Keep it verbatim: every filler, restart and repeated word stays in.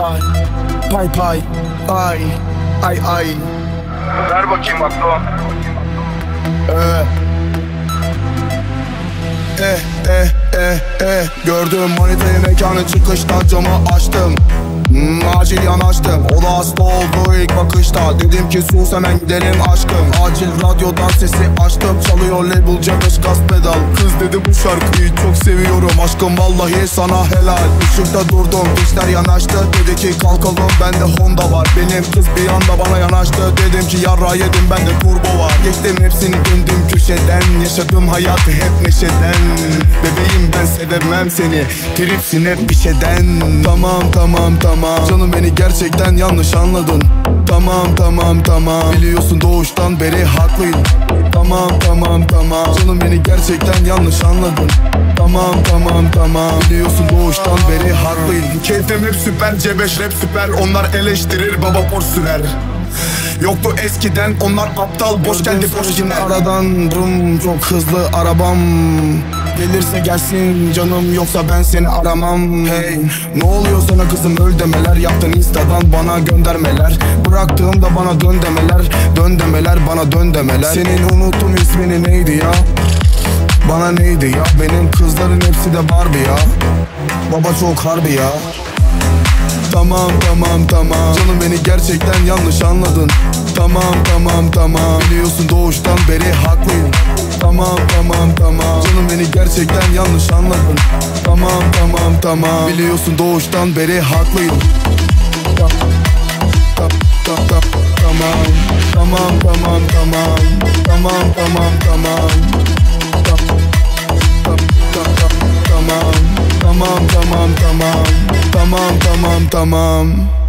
pay pay pay ay ay ay. Ver bakayım aklıma. Ee. Eh eh eh eh gördüm manitayı mekanın çıkışta camı açtım. Hmm, acil yanaştım, o da hasta oldu ilk bakışta. Dedim ki sus hemen gidelim aşkım. Acil radyodan sesi açtım, çalıyor label Camış gaz pedal. Kız dedi bu şarkıyı çok seviyorum aşkım, vallahi sana helal. Işıkta durdum, işler yanaştı. Dedi ki kalkalım, bende Honda var. Benim kız bir anda bana yanaştı. Dedim ki yarra yedim, bende turbo var. Geçtim hepsini, döndüm köşeden. Yaşadım hayatı hep neşeden. Bebeğim ben sevemem seni, tripsin hep bir şeyden. Tamam tamam tamam canım, beni gerçekten yanlış anladın. Tamam tamam tamam, biliyorsun doğuştan beri haklıyım. Tamam tamam tamam canım, beni gerçekten yanlış anladın. Tamam tamam tamam, biliyorsun doğuştan beri haklıyım. Keyfim hep süper, C beş rap süper. Onlar eleştirir, baba por sürer. Yoktu eskiden, onlar aptal, boş geldi boş. Aradan rum, çok hızlı arabam. Gelirse gelsin canım, yoksa ben seni aramam. Hey, ne oluyor sana kızım, öl demeler. Yaptın instadan bana göndermeler. Bıraktığımda bana dön demeler. Dön demeler, bana dön demeler. Senin unuttum ismini, neydi ya? Bana neydi ya? Benim kızların hepsi de Barbie ya. Baba çok harbi ya. Tamam tamam tamam canım, beni gerçekten yanlış anladın. Tamam tamam tamam, biliyorsun doğuştan beri haklıyım. Tamam tamam tamam canım, beni gerçekten yanlış anladın. Tamam tamam tamam, biliyorsun doğuştan beri haklıyım. Ta, ta, ta, ta, tamam tamam tamam tamam tamam tamam tamam ta, ta, ta, ta, tamam tamam tamam tamam tamam tamam tamam.